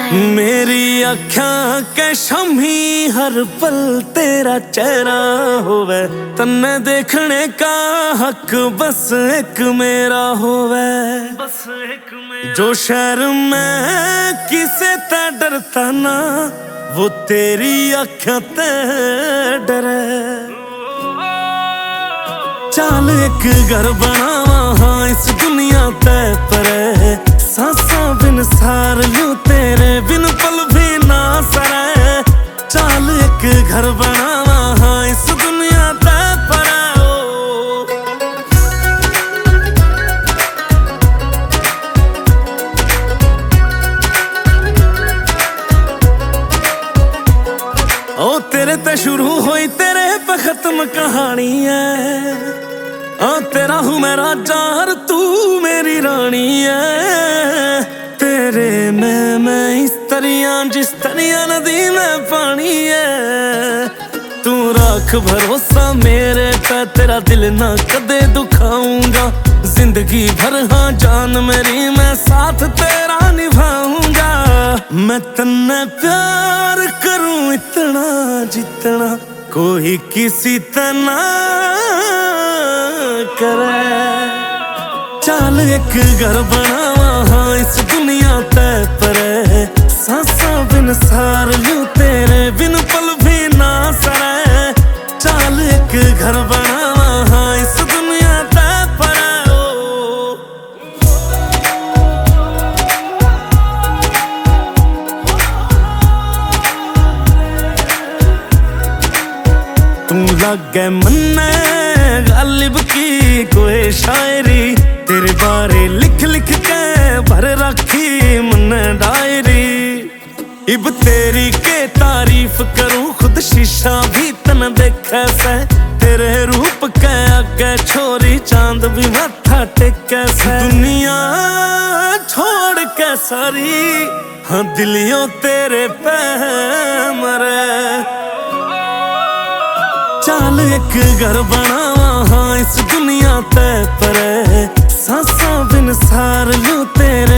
मेरी अखां के शमी हर पल तेरा चेहरा होवे, तन्ने देखने का हक बस एक मेरा होवे। बस एक मेरा। जो शहर में किसे ते डरता ना, वो तेरी अखां ते डरे। चाल एक घर बनावा हाँ इस दुनिया ते परे, सांसा बिन सार लूं तेरे बिन पल भी ना सरे। चाल एक घर बनावा हाँ इस दुनिया ते परे। ओ तेरे ते शुरू हुई तेरे पे खत्म कहानी है। तेरा हूँ मैं राजा और तू मेरी रानी है। तेरे में मैं इस तरिया जिस तरिया नदी में पानी है। तू रख भरोसा मेरे पे, तेरा दिल ना कदे दुखाऊंगा। जिंदगी भर हाँ जान मेरी मैं साथ तेरा निभाऊंगा। मैं तन्ने प्यार करूं इतना जितना कोई किसी तना करे। चाल एक घर बनावा हाँ इस दुनिया ते परे, सांसा बिन सार लूं तेरे बिन पल भी ना सरे। चाल एक घर बनावा हाँ इस दुनिया ते परे। तू लागे मन्ने गालिब की कोई शायरी, तेरे बारे लिख लिख के भर रखी मन डायरी। इब तेरी के तारीफ करूं खुद शीशा भी तन देखे से। तेरे रूप के आगे छोरी चांद भी माथा टेके से। दुनिया छोड़ के सारी हाँ दिलियों तेरे पे मरे। चाल एक घर बनावा हाँ इस दुनिया ते परे, सांसा बिन सार लूं तेरे